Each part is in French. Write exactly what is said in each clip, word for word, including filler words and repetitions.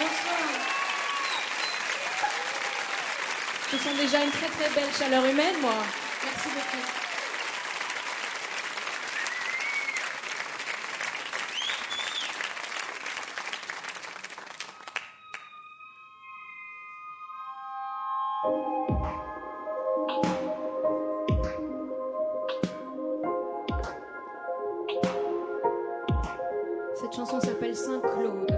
Bonsoir. Je sens déjà une très très belle chaleur humaine, moi. Merci beaucoup. Cette chanson s'appelle Saint-Claude.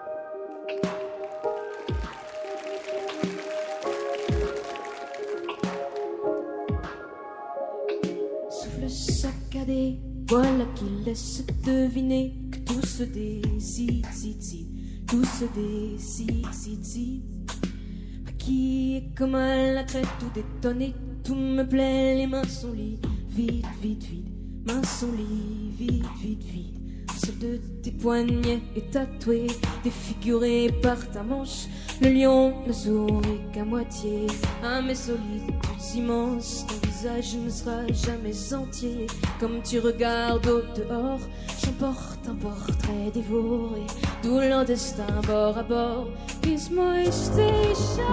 Souffle saccadé, voilà qui laisse deviner que tout se décide, zid, zid, tout se décide, zid, zid. Qui est comme à la crête, tout détonné, tout me plaît, les mains sont liées, vide, vide, vide, mains sont liées, vide, vide, vide. Seul de tes poignets est tatoué, défiguré par ta manche. Le lion ne sourit qu'à moitié, à mes solitudes immenses. Ton visage ne sera jamais entier. Comme tu regardes au dehors, j'emporte un portrait dévoré, d'où leur destin bord à bord. Is my station,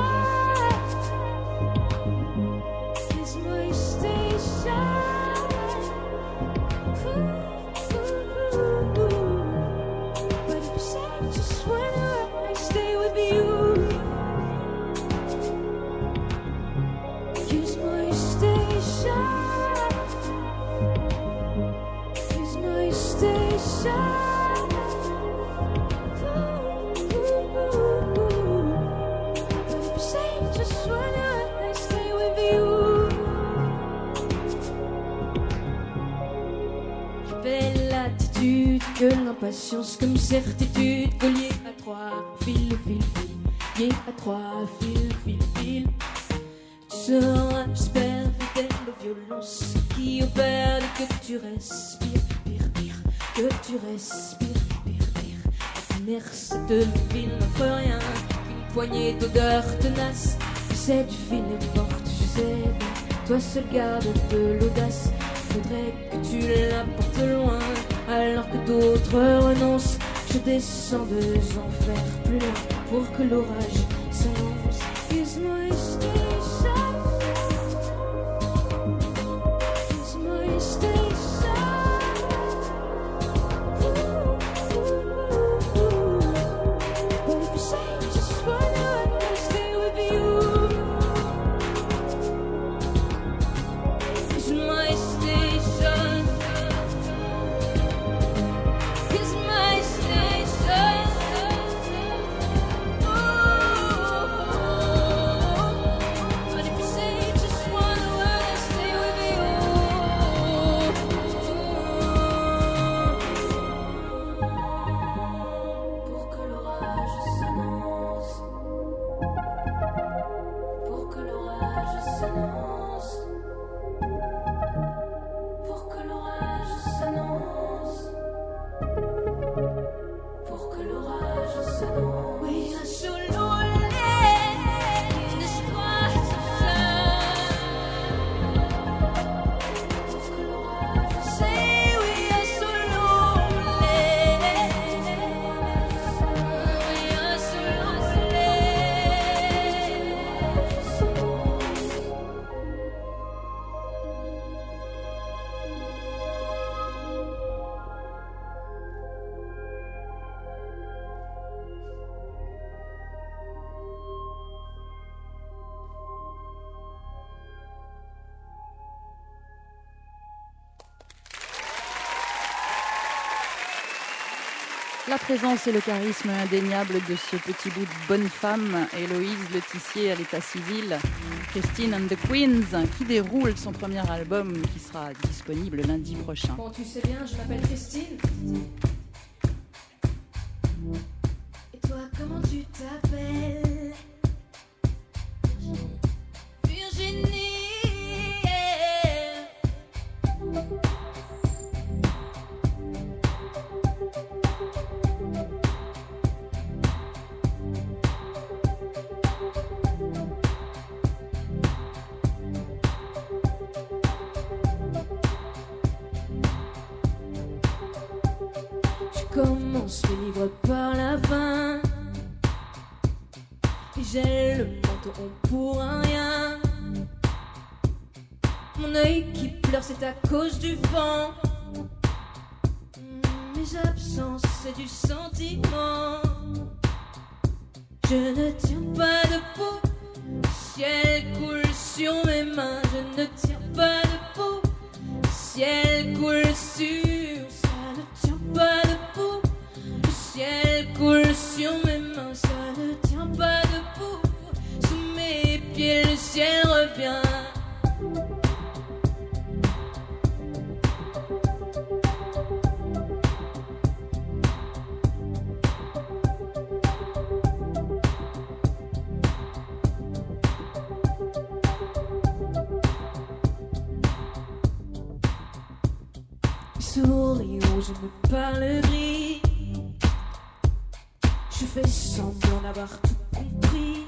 is my station. Just wanna stay with you. Use my station. Use my station. Just wanna stay with you. Belle attitude que l'impatience comme certitude, collier à trois fils, fil, fil, lié à trois fils, fil, fil. Tu seras, j'espère, fidèle aux violences qui opèrent et que tu respires, pire, pire, que tu respires, pire, pire. Ordinaire, cette ville n'offre rien qu'une poignée d'odeurs tenaces. Cette ville est morte, je sais bien, toi seul garde de l'audace. Faudrait que tu la portes loin, alors que d'autres renoncent. Je descends deux enfers plus loin pour que l'orage s'annonce. Is my station, is my station. What if you say just wanna stay with you? Is my station, is my station. But if you say just wanna stay with you, pour que l'orage s'annonce, pour que l'orage s'annonce, pour que l'orage s'annonce, pour que l'orage s'annonce. We are so lonely in this world. Pour que l'orage say we are so lonely. We are so lonely. La présence et le charisme indéniable de ce petit bout de bonne femme, Héloïse Letissier à l'état civil, Christine and the Queens, qui déroule son premier album qui sera disponible lundi prochain. Bon, tu sais bien, je m'appelle Christine. Et toi, comment tu t'appelles? Virginie. Je commence le livre par la fin. et j'ai le menton pour rien. Mon œil qui pleure, c'est à cause du vent. Mes absences, c'est du sentiment. Je ne tiens pas debout, le ciel coule sur mes mains. Je ne tiens pas debout, le ciel coule sur. Ça ne tient pas debout, le ciel coule sur mes mains. Ça ne tient pas debout, sous mes pieds le ciel revient. Souris où je me parle gris. Je fais semblant d'avoir tout compris.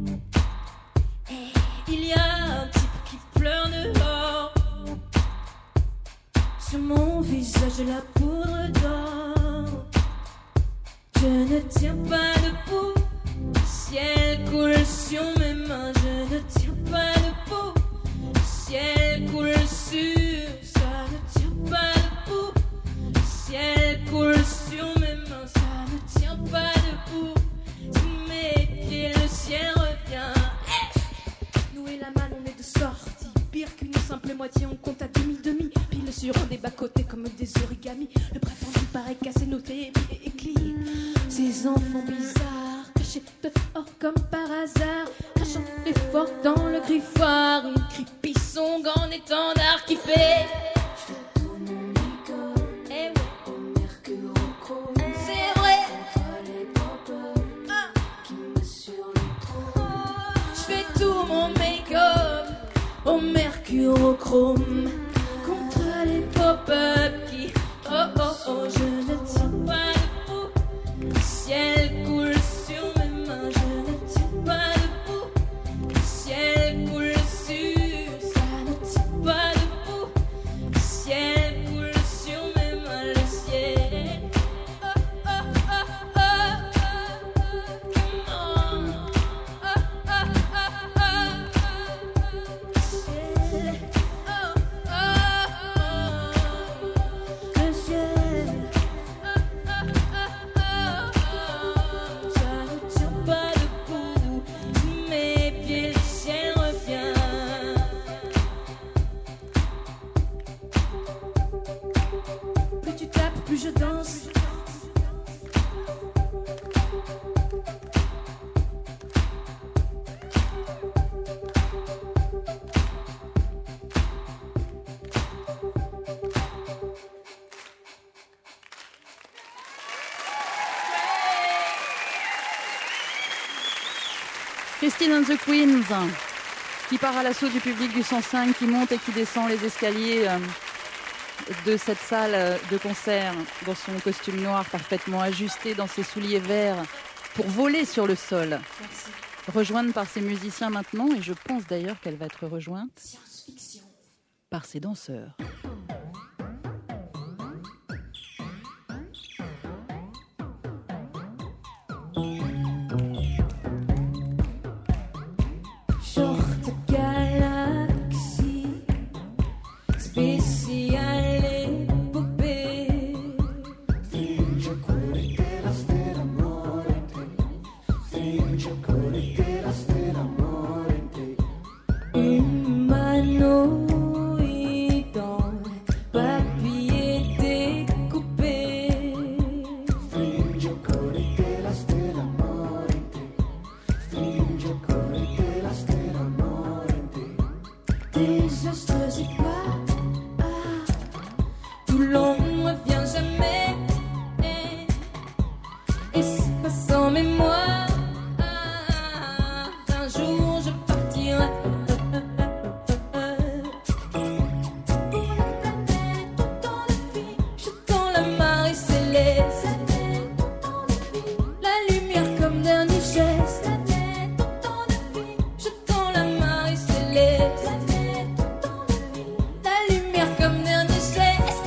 Et il y a un type qui pleure dehors. Sur mon visage de la poudre d'or. Je ne tiens pas debout, le ciel coule sur mes mains. Je ne tiens pas debout, le ciel coule sur. Ça ne tient pas debout, le ciel coule sur mes mains. Ça ne tient pas debout, sous mes pieds le ciel revient. Hey, nous et la malle on est de sortie. Pire qu'une simple moitié, on compte à demi-demi. Pile sur des bas-côtés comme des origamis. Le printemps nous paraît cassé, noté et éclit. Ces enfants bizarres, cachés dehors comme par hasard, crachant l'effort dans le griffoir. Ils crient pisson, grand étendard qui fait. Je fais tout mon make-up, eh ouais, au mercure au chrome. C'est vrai, contre les pop-up ah, qui me sur le trône. Je fais tout mon make-up au mercure au chrome. Contre les pop-up qui, oh oh oh, je ne tiens pas debout. Le ciel coule sur mes mains, je ne tiens pas debout. Le ciel coule sur, ça ne tient pas debout. Le ciel coule sur mes mains, le ciel. Oh oh oh oh oh, come on. Oh oh oh oh, ciel. Oh oh oh, le ciel. Ça ne tient pas debout, sous mes pieds le ciel revient. Plus tu tapes, plus je danse. Christine and the Queens, qui part à l'assaut du public du cent cinq, qui monte et qui descend les escaliers euh, de cette salle euh, de concert dans son costume noir parfaitement ajusté, dans ses souliers verts, pour voler sur le sol. Merci. Rejointe par ses musiciens maintenant, et je pense d'ailleurs qu'elle va être rejointe Science-fiction. par ses danseurs. Short galaxie, spéciale épopée. Finge colite la stella morente, finge colite la stella morente. Humanoïde en papier découpé. Finge colite la stella morente, finge colite la stella morente. Désastreuse et pas ah, tout l'on ne revient jamais. Espace en mémoire, ah, un jour je partirai. Pour la planète, autant de filles, jetant la marée céleste. La lumière comme dernier geste. Autant de filles, jetant la marée céleste. La lumière comme dernier geste.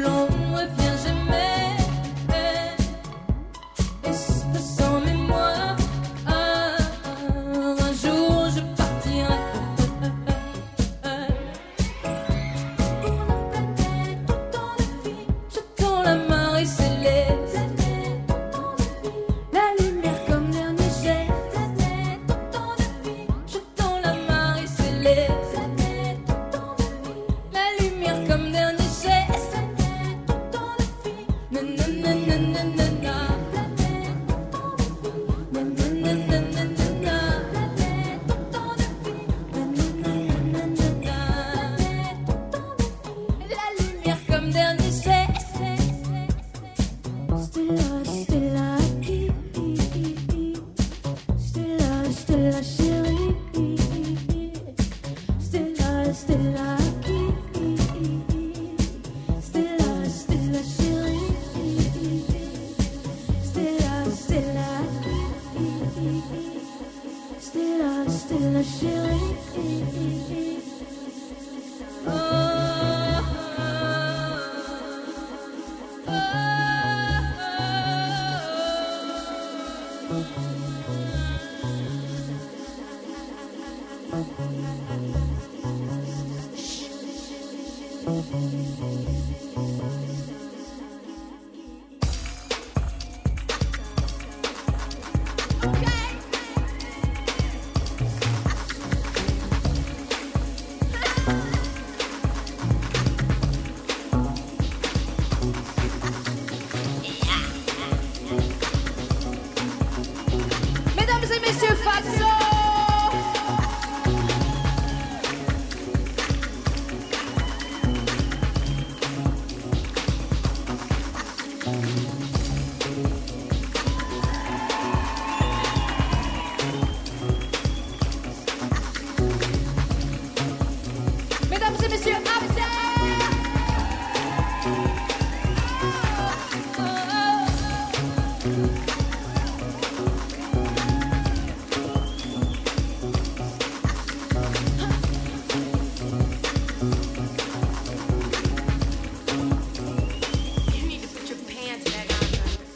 l'on ne revient jamais. Espace en mémoire, ah, un jour je partirai. Pour la planète, autant de filles, jetant la marée céleste. La lumière comme dernier geste. Autant de filles, jetant la marée céleste. La lumière comme dernier geste. Na na na na na na na. Na na na na na na na. Na na na na na na. La lumière comme dernier geste. Stella, Stella, Stella, Stella chérie. Stella, Stella, Stella, Stella chérie. Stella, Stella, Stella, Stella chérie. Oh, oh, oh, Mesdames et messieurs, Fatso. Mesdames et messieurs, Abdel. You need to put your pants back on.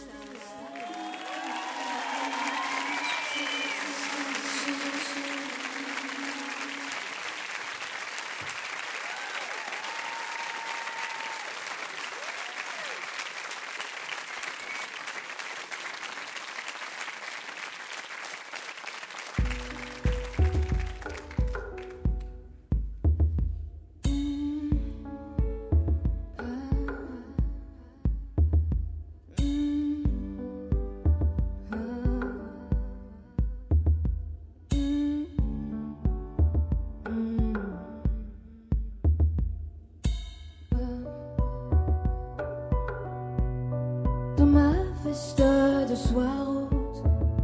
Dans ma veste de soie rose,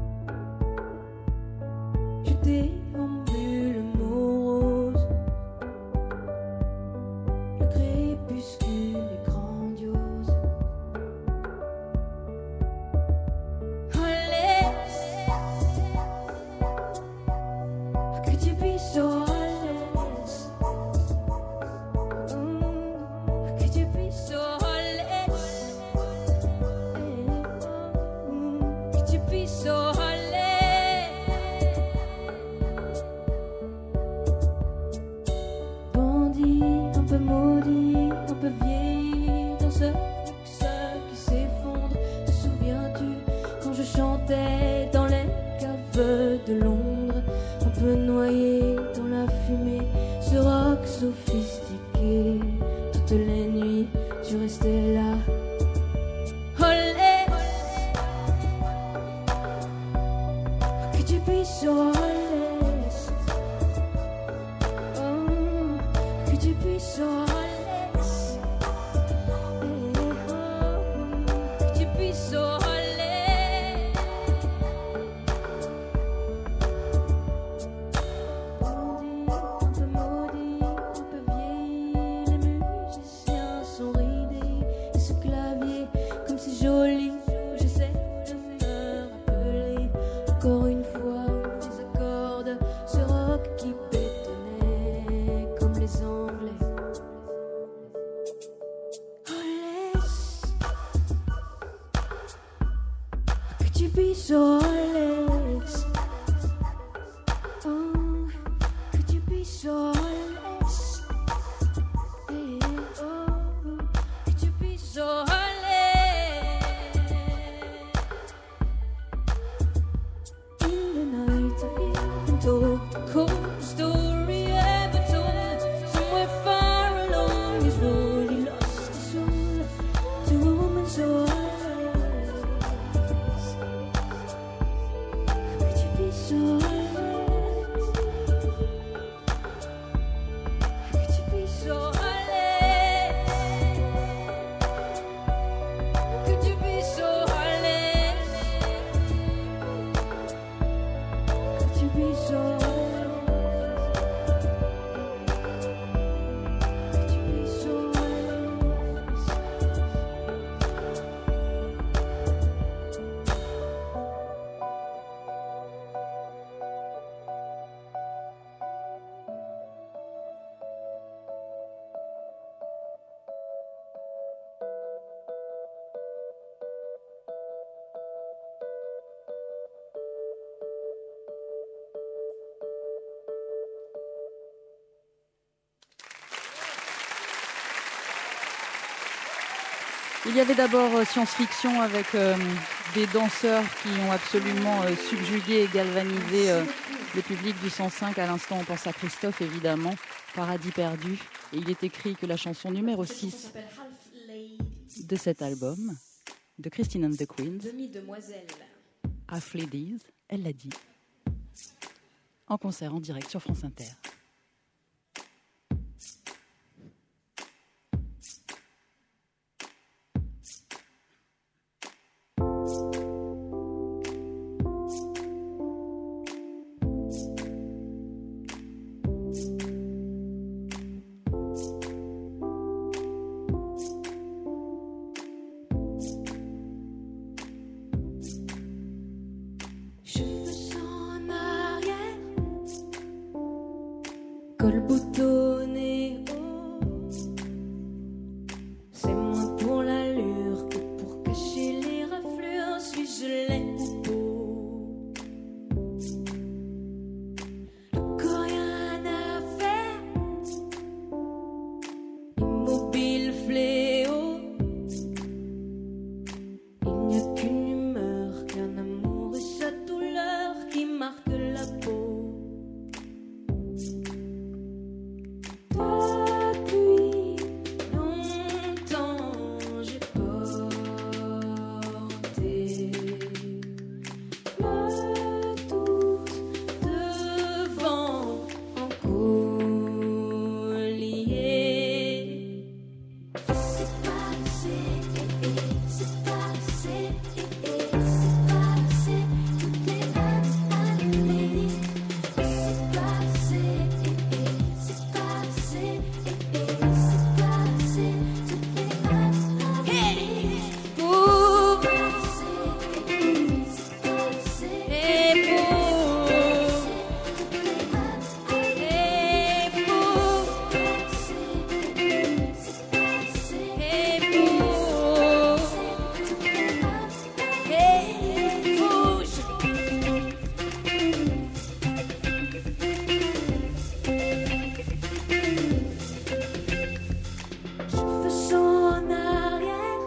je déambule morose. Le crépuscule est grandiose. Oh, laisse que tu puisses, oh, laisse. Mm, que tu puisses, oh, laisse. Mm, que tu puisses, oh, laisse. Bandit, un peu maudit, un peu vieilli, dans ce luxe qui s'effondre. Te souviens-tu quand je chantais dans les caves de Londres, un peu noyé dans la fumée, ce rock sophistiqué. Toutes les nuits, tu restais là. Oh, laisse que tu puisses, oh, laisse. Oh, que tu puisses, oh, laisse. Eh, be so heartless? Oh, could you be so heartless? Yeah, oh, could you be so heartless? In the night I hear and told the coldest story ever told. Somewhere far along his road he lost his soul to a woman so heartless. Could you be so heartless? Could you be so heartless? Could you be so heartless? Could you be so heartless? Could you be so heartless? Il y avait d'abord euh, science-fiction avec euh, des danseurs qui ont absolument euh, subjugué et galvanisé euh, le public du cent cinq. À l'instant, on pense à Christophe, évidemment, Paradis perdu. Et il est écrit que la chanson numéro six de cet album, de Christine and the Queens, Demi-demoiselle. Half Ladies, elle l'a dit, en concert en direct sur France Inter. Cheveux en arrière, col boutonné haut. C'est moins pour l'allure que pour cacher les raflures. Suis-je laid ou beau? Le corps rien à faire, immobile fléau. Il n'y a qu'une humeur, qu'un amour et sa douleur qui marque la peau. Depuis longtemps, j'ai porté la douce devant en collier. C'est passé, c'est passé, c'est passé, toutes les années. C'est passé, c'est passé, c'est passé, toutes les années. Pour passer, c'est passé, et pour toutes les années. Pour passer, c'est passé, et pour toutes les années. Bouge. Cheveux en arrière,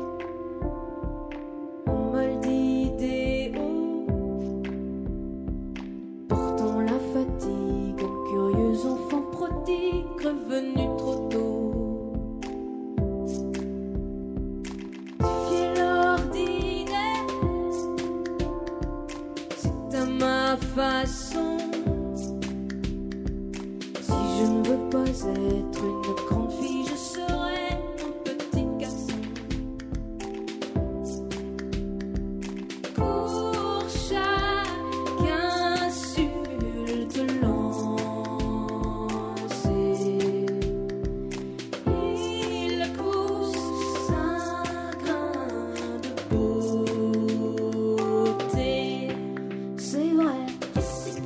on mal d'idéaux, portant la fatigue, un curieux enfant prodigue revenu trop tôt. Défier l'ordinaire, c'est à ma façon. Si je ne veux pas être une grande fille, je serai un petit garçon. Pour chaque insulte lancée, il pousse un grain de beauté. C'est vrai, c'est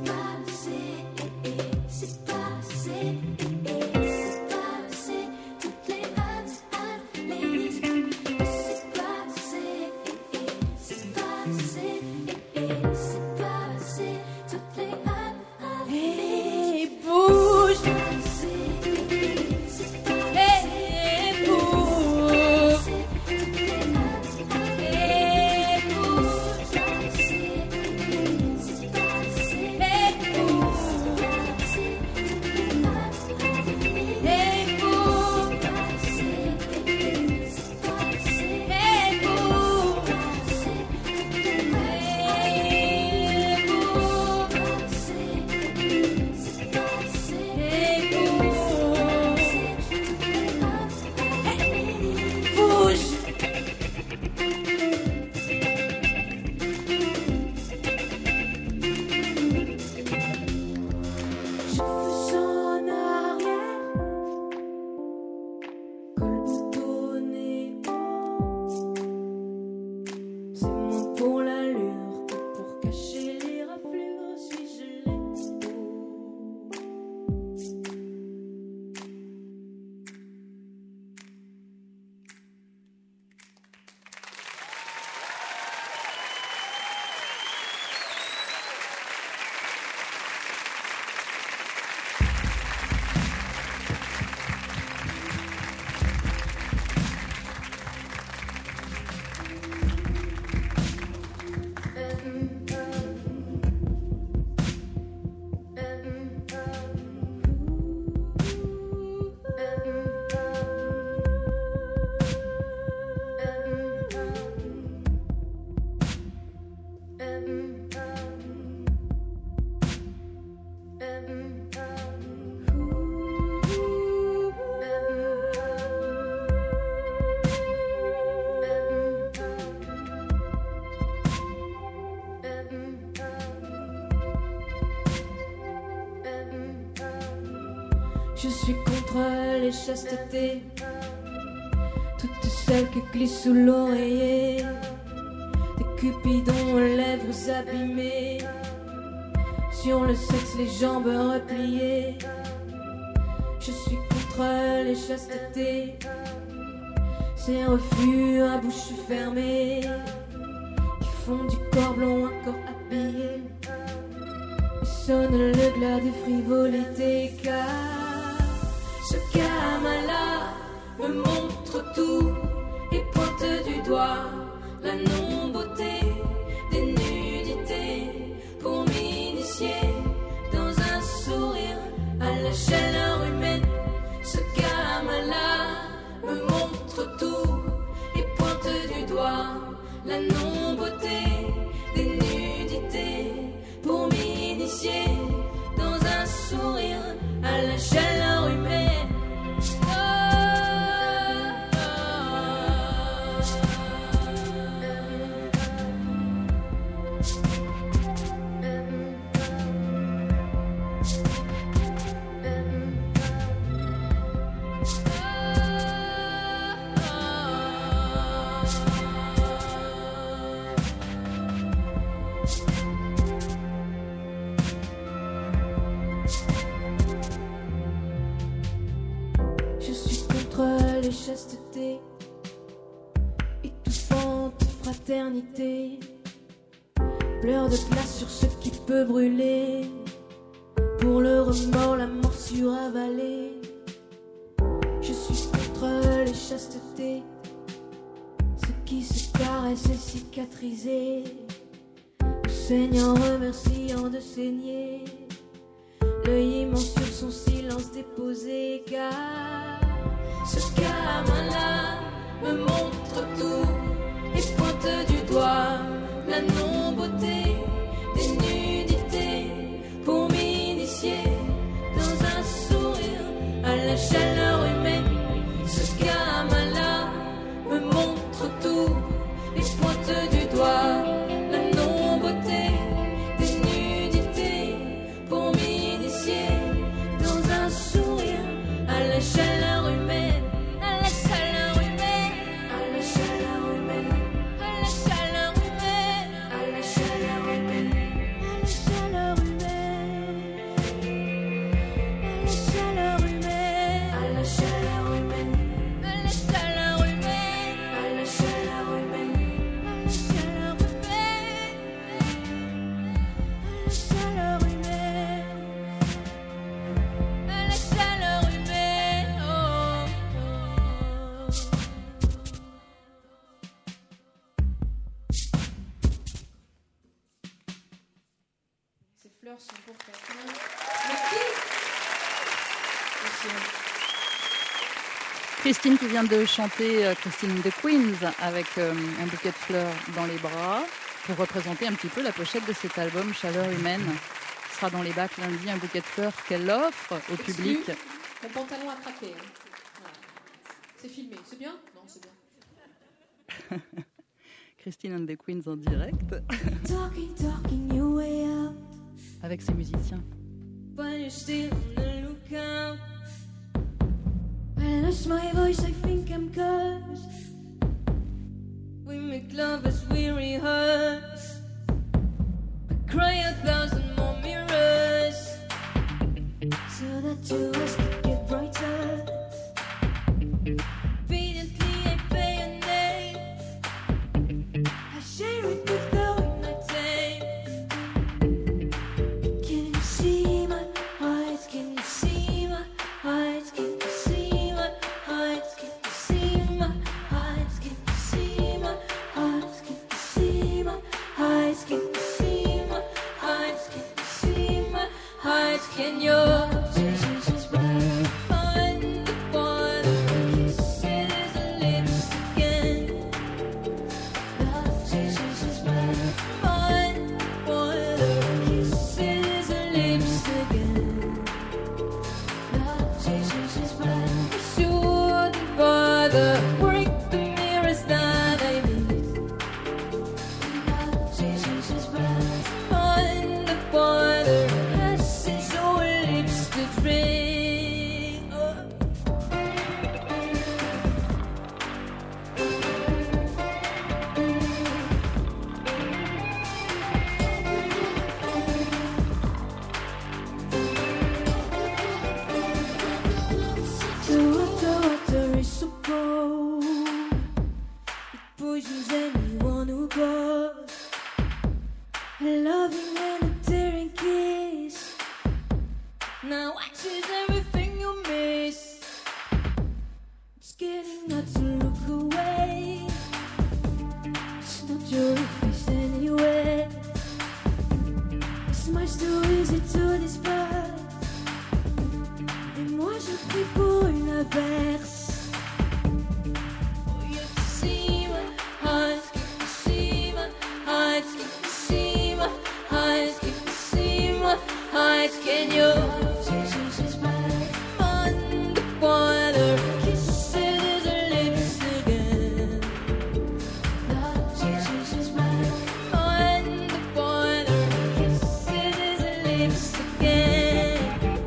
contre les chastetés, toutes celles qui glissent sous l'oreiller, des cupidons aux lèvres abîmées, sur le sexe les jambes repliées. Je suis contre les chastetés, ces refus à bouche fermée, qui font du corps blond un corps habillé, et sonne le glas des frivolités, car ce gamin-là me montre tout et pointe du doigt la non-beauté des nudités pour m'initier dans un sourire à la chaleur humaine. Ce gamin-là me montre tout et pointe du doigt la non-beauté des nudités pour m'initier dans un sourire à la chaleur humaine. Les chastetés, étouffante fraternité, pleurs de glace sur ce qui peut brûler, pour le remords la morsure avalée. Je suis contre les chastetés, ce qui se caresse et cicatrisé, le saignant remerciant de saigner, l'œil immense sur son silence déposé, car ce gamin-là me montre tout et pointe du doigt la non-beauté des nudités pour m'initier dans un sourire à la chaleur humaine. Ce gamin-là me montre tout et pointe du doigt la non-beauté des nudités pour m'initier dans un sourire à la chaleur humaine. Sont pour quelqu'un. Merci. Christine qui vient de chanter euh, Christine and the Queens avec euh, un bouquet de fleurs dans les bras pour représenter un petit peu la pochette de cet album Chaleur humaine. Ce sera dans les bacs lundi, un bouquet de fleurs qu'elle offre au Exclu, public. Mon pantalon a craqué. Hein. Voilà. C'est filmé. C'est bien ? Non, c'est bien. Christine and the Queens en direct. Talking, talking your way up. Avec ses musiciens. But you're still on the lookout. I lost my voice, I think I'm cursed. We make love as we rehearse. I cry a thousand more mirrors, so that your eyes could get brighter. Obediently I pay a name, I share it with the Heart, can you see my pushes anyone who goes. A loving and a daring kiss. Now watches everything you miss. It's getting hard to look away. It's not your face anyway. It's much too easy to disperse. Et moi je prie pour une averse. Oh, you can see my heart, you can see my heart, you can see my heart, you can see my heart. Can you? Underwater kisses her lips again. Underwater kisses her lips again.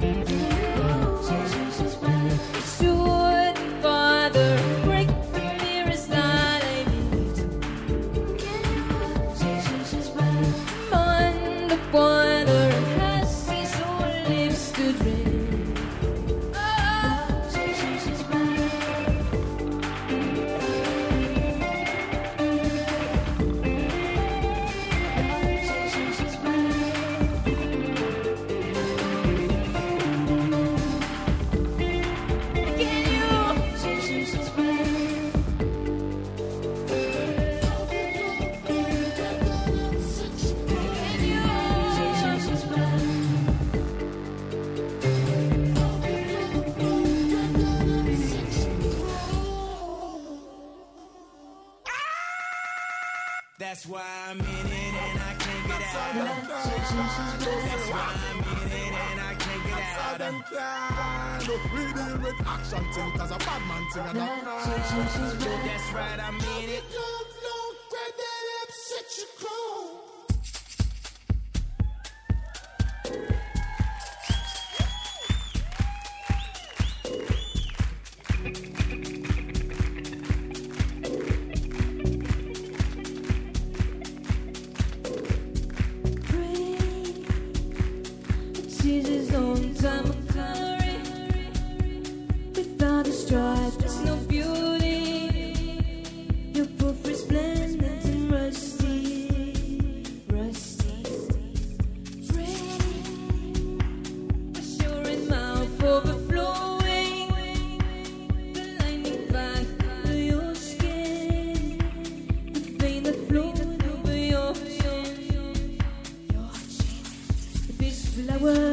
Should Father break the mirrors that I need? Underwater has his own lips to drink. That's why I'm in it and I can't get out. That's why I'm in it and I can't get out. Them plan. We deal with action thing, cause a bad man thing and that man. That's right, I'm in it. Don't know where that upset you cold. Jesus on time of glory. Without a stripe, there's no beauty. Your proof is resplendent and rusty, rusty. Rain, assuring mouth overflowing. The lightning back to your skin. The vein that flowed over your chin. Your chin. This flower.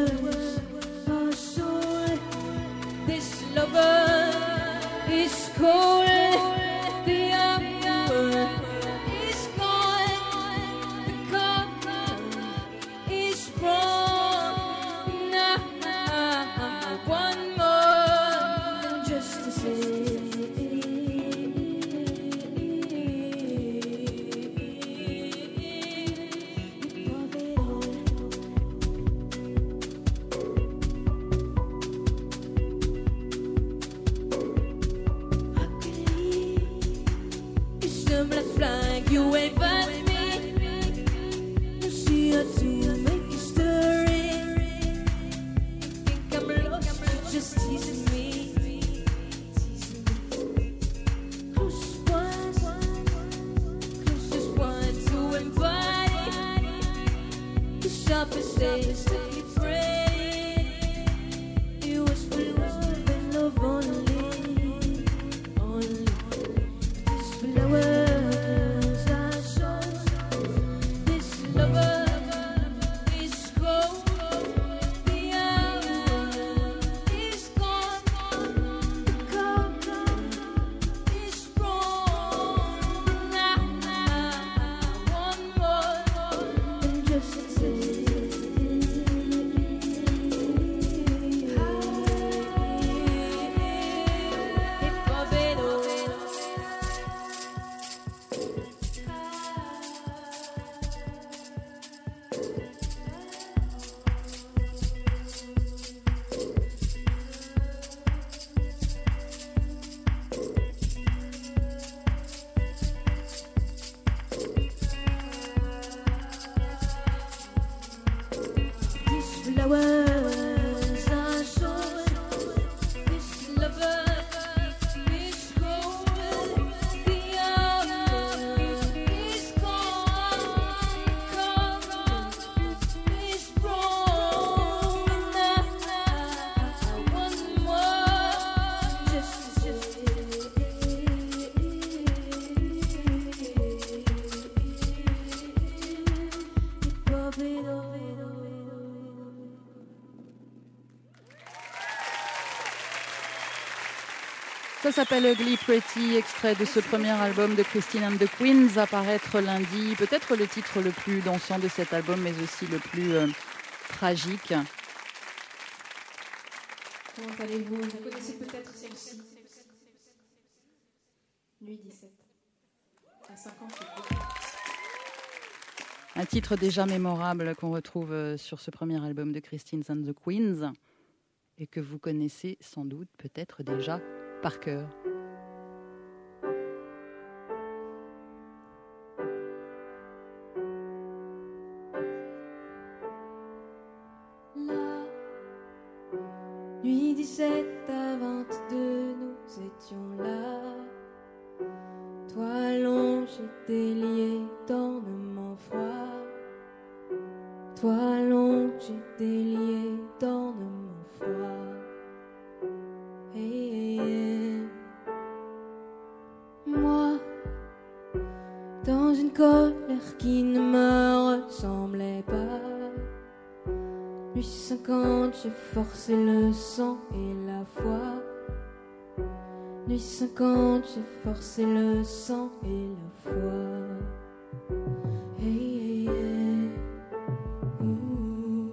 This lover is cold, the hour is gone, the cup is strong. Now, one more than just to say. Above it all. Black flag, you wave at me. You see her to make you stirring. Think I'm lost, you're just teasing me. Close one, close just one to embody the sharpest days to keep ready. It was for love and love only, only. This flower. Just say Ça s'appelle Ugly Pretty, extrait de ce premier album de Christine and the Queens, à paraître lundi. Peut-être le titre le plus dansant de cet album, mais aussi le plus euh, tragique. Comment allez-vous? Vous connaissez peut-être celle-ci. Nuit dix-sept. À cinquante, c'est beaucoup. Un titre déjà mémorable qu'on retrouve sur ce premier album de Christine and the Queens et que vous connaissez sans doute peut-être déjà par cœur. La nuit dix-sept à vingt-deux, nous étions là. Toi allongé, délié, d'ornements froids. Toi allongé, délié, d'ornements froids. Hey, hey, hey. Moi, dans une colère qui ne me ressemblait pas. Nuit cinquante, j'ai forcé le sang et la foi. Nuit cinquante, j'ai forcé le sang et la foi. Hey, hey, hey. Ooh.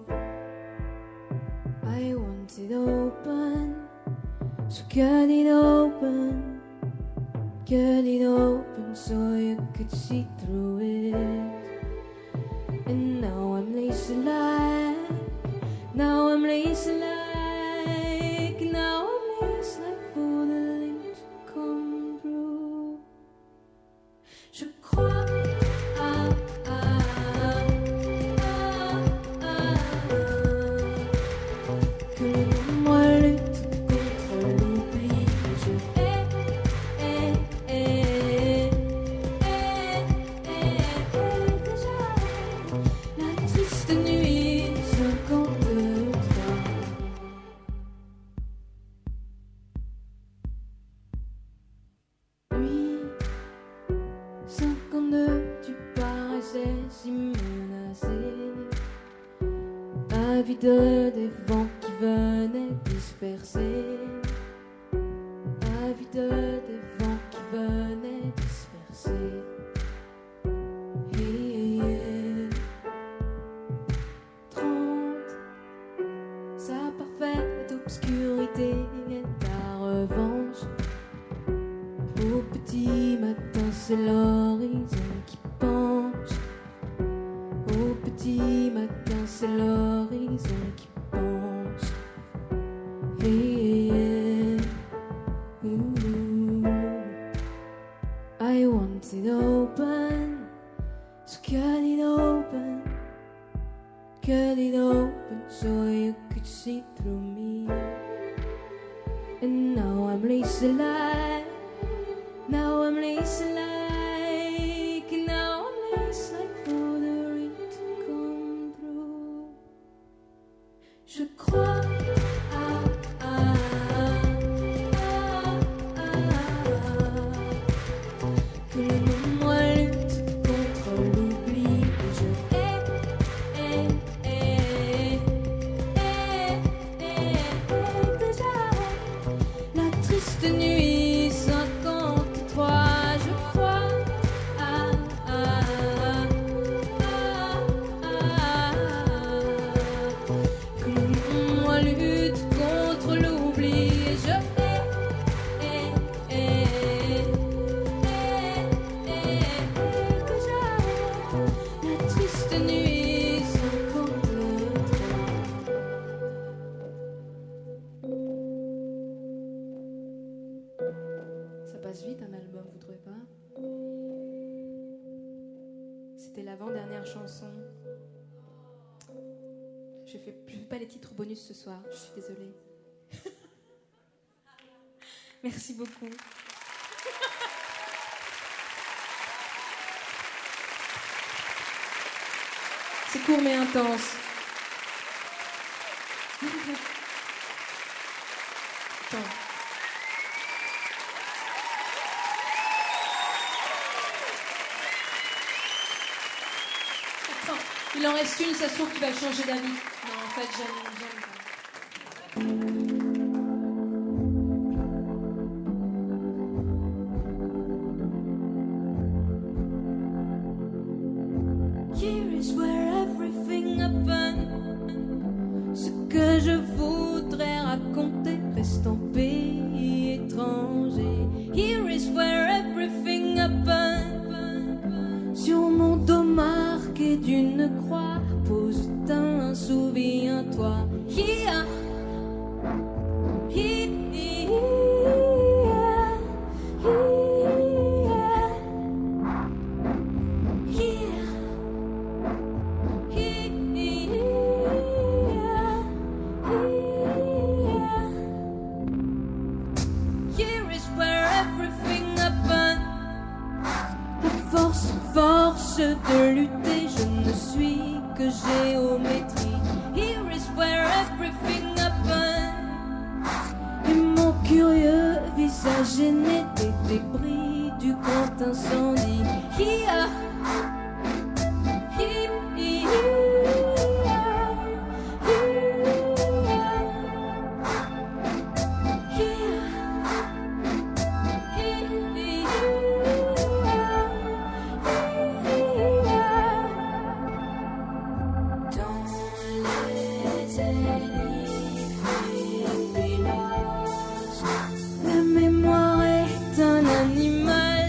I want it open, so cut it open, cut it open so you could see through it. And now I'm lazy like, now I'm lazy like, now I'm lazy like for the link to come through. Je crois à, à, à, à, que le moi lutte contre l'oubli. Je hais, hais, hais, hais, hais, hais déjà la triste nuit cinquante-trois. Nuit cinquante-deux, tu paraissais si menacé, avide des vents qui venaient disperser, avide des vents qui venaient disperser. Hey, hey, hey. Trente, sa parfaite obscurité est ta revanche. Au petit matin, c'est l'horizon qui penche. Au petit matin, c'est l'horizon qui penche. Hey, hey, hey. Ooh. I want it open, so cut it open, cut it open so you could see through me. And now I'm lazy like, now I'm lazy like, now I'm lazy like for the rain to come through. Je crois à, à, à, à, que le nom moi lutte contre l'oubli. Et je hais, hais, hais, hais, hais, hais déjà la triste nuit cinquante-trois. Je crois à, à, à, à, que le nom moi lutte contre l'oubli. Et je hais, hais, hais, hais, hais, hais déjà la triste nuit cinquante-trois. Ça passe vite un album, vous trouvez pas? C'était l'avant-dernière chanson. Je fais plus pas les titres bonus ce soir, je suis désolée. Merci beaucoup. C'est court mais intense. Attends. Attends, il en reste une, ça se trouve que tu vas changer d'avis. Non, en fait, j'aime, j'aime pas. d'une croix. Pose ta main, souviens-toi. Here, here, here, here is where everything happened. À force, force de lutter, je ne suis que géométrie. Here is where everything happened. Et mon curieux visage gêné des débris du grand incendie. Here, here, here, la mémoire est un animal.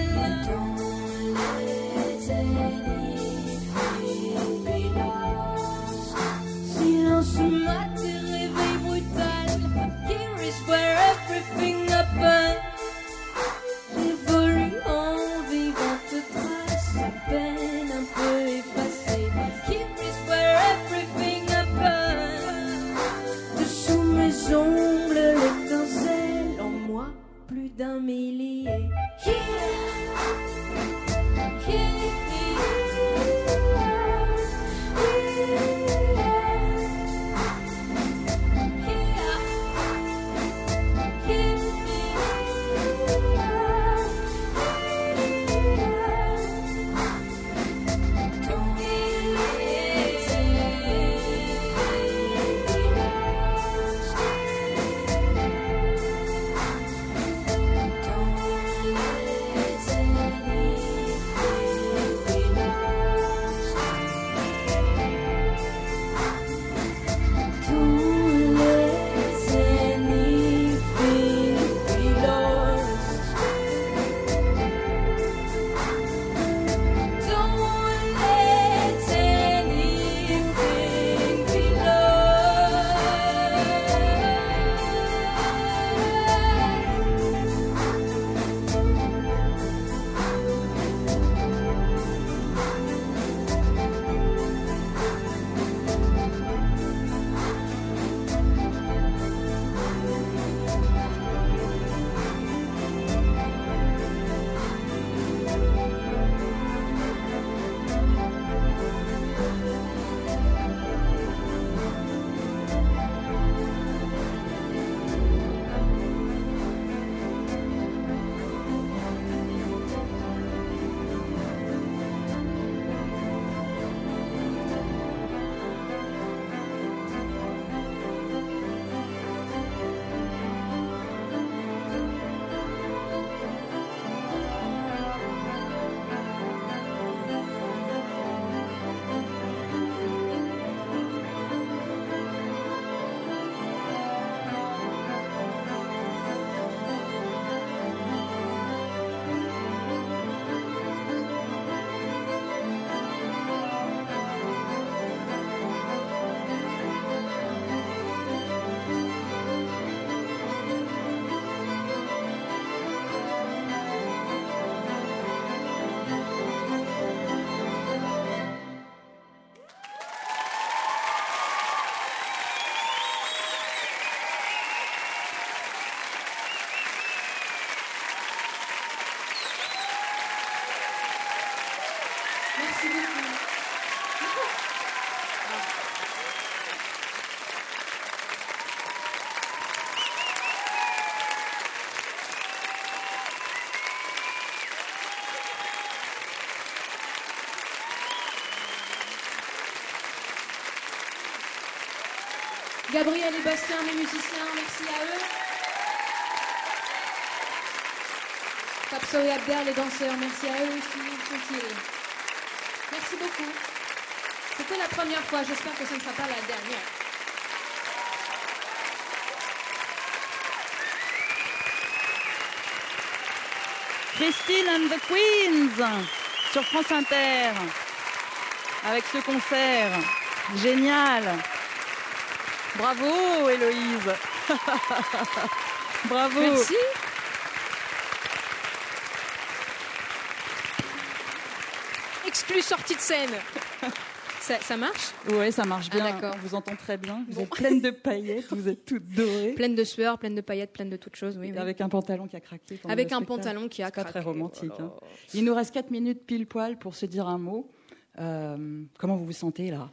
Silence mat et réveil brutal. Here is where everything happened. J'évolue en vivante trace, à peine un peu effacée. Here is where everything happened. Dessous mes ongles, l'étincelle, en moi plus d'un millier. Here, here, merci beaucoup. Gabriel et Bastien, mes musiciens, merci à eux. Fabso et Abder, les danseurs, merci à eux aussi. Sont-ils. Merci beaucoup. C'était la première fois, j'espère que ce ne sera pas la dernière. Christine and the Queens sur France Inter. avec ce concert. Génial. Bravo, Héloïse. Bravo. Merci. Exclu sortie de scène. Ça, ça marche? Ouais, ça marche bien. Ah, d'accord. On vous entend très bien. Vous Bon. êtes pleine de paillettes, vous êtes toutes dorées. Pleine de sueur, pleine de paillettes, pleine de toutes choses. Oui, oui. Avec un pantalon qui a craqué. pendant Avec le un spectacle. pantalon qui a C'est pas craqué. très romantique. Voilà. hein. Il nous reste quatre minutes pile poil pour se dire un mot. Euh, comment vous vous sentez là?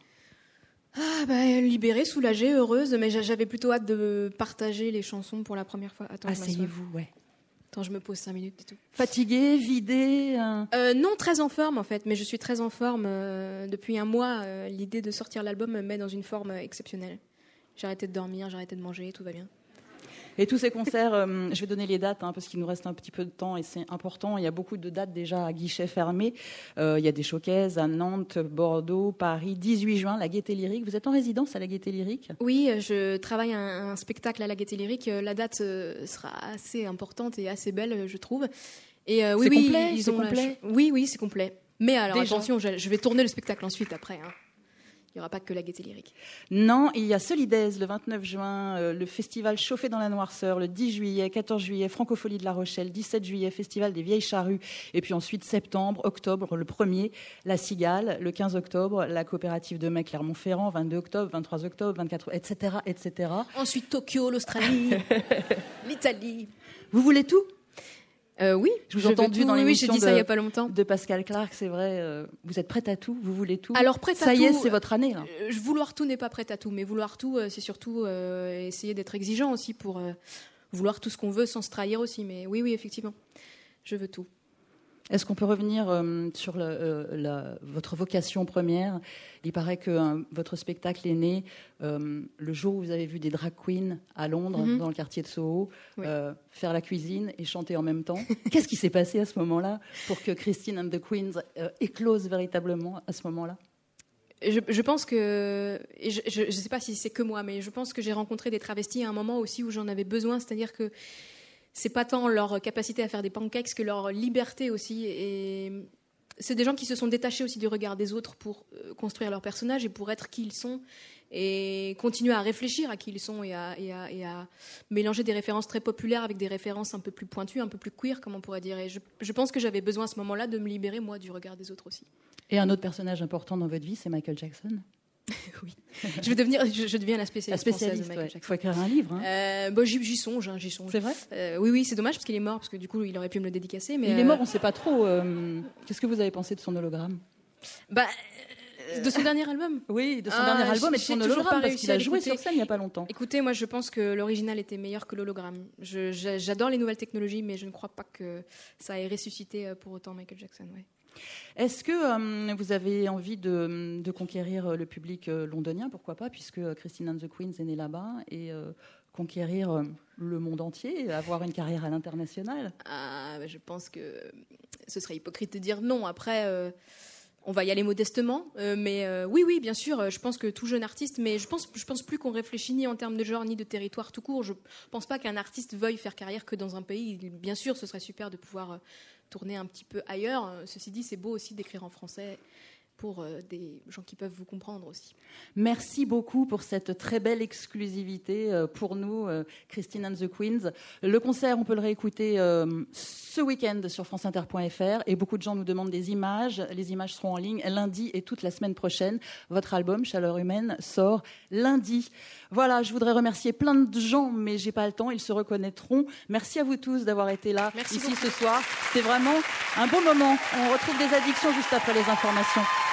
Ah bah, libérée, soulagée, heureuse, mais j'a- j'avais plutôt hâte de partager les chansons pour la première fois. Attends, je m'assois. Asseyez-vous, ouais. Attends, je me pose cinq minutes et tout. Fatigué, vidé. hein. Euh, non, très en forme en fait, mais je suis très en forme euh, depuis un mois. euh, L'idée de sortir l'album me met dans une forme euh, exceptionnelle. J'ai arrêté de dormir, j'ai arrêté de manger, tout va bien. Et tous ces concerts, euh, je vais donner les dates hein, parce qu'il nous reste un petit peu de temps et c'est important. Il y a beaucoup de dates déjà à guichet fermé. Euh, il y a des showcases à Nantes, Bordeaux, Paris, dix-huit juin, la Gaîté Lyrique. Vous êtes en résidence à la Gaîté Lyrique? Oui, euh, je travaille un, un spectacle à la Gaîté Lyrique. Euh, La date euh, sera assez importante et assez belle, euh, je trouve. Et euh, oui, C'est oui, complet, ils c'est ont la complet ch- Oui, oui, c'est complet. Mais alors Déjà. attention, je, je vais tourner le spectacle ensuite après. hein. Il n'y aura pas que la Gaîté Lyrique. Non, il y a Solidaise le vingt-neuf juin, euh, le festival Chauffé dans la Noirceur le dix juillet, quatorze juillet, Francophonie de La Rochelle, dix-sept juillet, Festival des Vieilles Charrues, et puis ensuite septembre, octobre, le premier, La Cigale, le quinze octobre, la coopérative de Mai Clermont-Ferrand, vingt-deux octobre, vingt-trois octobre, vingt-quatre, et cetera, et cetera. Ensuite Tokyo, l'Australie, l'Italie. Vous voulez tout? Euh, oui, Je vous ai veux entendu tout. dans Oui, oui, l'émission j'ai dit ça de- il n'y a pas longtemps. De Pascal Clark, c'est vrai, euh, vous êtes prête à tout? Vous voulez tout? Alors, prête à Ça y est, tout, c'est votre année, là. Euh, Vouloir tout n'est pas prête à tout, mais vouloir tout, euh, c'est surtout euh, essayer d'être exigeant aussi pour euh, vouloir tout ce qu'on veut sans se trahir aussi. Mais oui, oui, effectivement, je veux tout. Est-ce qu'on peut revenir euh, sur le, euh, la- votre vocation première? Il paraît que hein, votre spectacle est né euh, le jour où vous avez vu des drag queens à Londres, Mhm. dans le quartier de Soho, Oui. euh, faire la cuisine et chanter en même temps. Qu'est-ce qui s'est passé à ce moment-là pour que Christine and the Queens euh, éclose véritablement à ce moment-là? Je, je pense que, et je ne sais pas si c'est que moi, mais je pense que j'ai rencontré des travestis à un moment aussi où j'en avais besoin, c'est-à-dire que c'est pas tant leur capacité à faire des pancakes que leur liberté aussi. Et c'est des gens qui se sont détachés aussi du regard des autres pour euh, construire leur personnage et pour être qui ils sont et continuer à réfléchir à qui ils sont et à, et à- et à mélanger des références très populaires avec des références un peu plus pointues, un peu plus queer, comme on pourrait dire. Et je, je pense que j'avais besoin à ce moment-là de me libérer, moi, du regard des autres aussi. Et un autre personnage important dans votre vie, c'est Michael Jackson. Oui. Je vais devenir, je, je deviens la La spécialiste, française spécialiste, de Michael il Jackson. faut écrire un livre. hein. Euh, bon, j'y, j'y songe, hein, j'y songe. C'est vrai? Euh, oui, oui, c'est dommage parce qu'il est mort, parce que du coup, il aurait pu me le dédicacer. Mais Il est euh, mort, on ne sait pas trop. euh, Qu'est-ce que vous avez pensé de son hologramme? bah, euh, de son dernier album. Oui, de son Ah, dernier album et de j'ai son toujours pas hologramme, parce réussi qu'il à a joué l'écouter. sur scène il n'y a pas longtemps. Écoutez, moi, je pense que l'original était meilleur que l'hologramme. Je, j'a- j'adore les nouvelles technologies, mais je ne crois pas que ça ait ressuscité euh, pour autant Michael Jackson. Ouais. Est-ce que euh, vous avez envie de, de conquérir le public euh, londonien, pourquoi pas, puisque euh, Christine and the Queens est née là-bas, et euh, conquérir euh, le monde entier, avoir une carrière à l'international? Ah, bah, je pense que ce serait hypocrite de dire non. Après, euh, on va y aller modestement. euh, mais euh, oui, oui, bien sûr, euh, je pense que tout jeune artiste, mais je pense, je pense plus qu'on réfléchit ni en termes de genre ni de territoire tout court. Je pense pas qu'un artiste veuille faire carrière que dans un pays. Bien sûr, ce serait super de pouvoir euh, tourner un petit peu ailleurs. Euh, Ceci dit, c'est beau aussi d'écrire en français pour euh, des gens qui peuvent vous comprendre aussi. Merci beaucoup pour cette très belle exclusivité euh, pour nous, euh, Christine and the Queens. Le concert, on peut le réécouter euh, ce week-end sur franceinter point f r, et beaucoup de gens nous demandent des images. Les images seront en ligne lundi et toute la semaine prochaine. Votre album, Chaleur Humaine, sort lundi. Voilà, je voudrais remercier plein de gens, mais j'ai pas le temps, ils se reconnaîtront. Merci à vous tous d'avoir été là Merci ici beaucoup. ce soir. C'était vraiment un beau moment. On retrouve des addictions juste après les informations.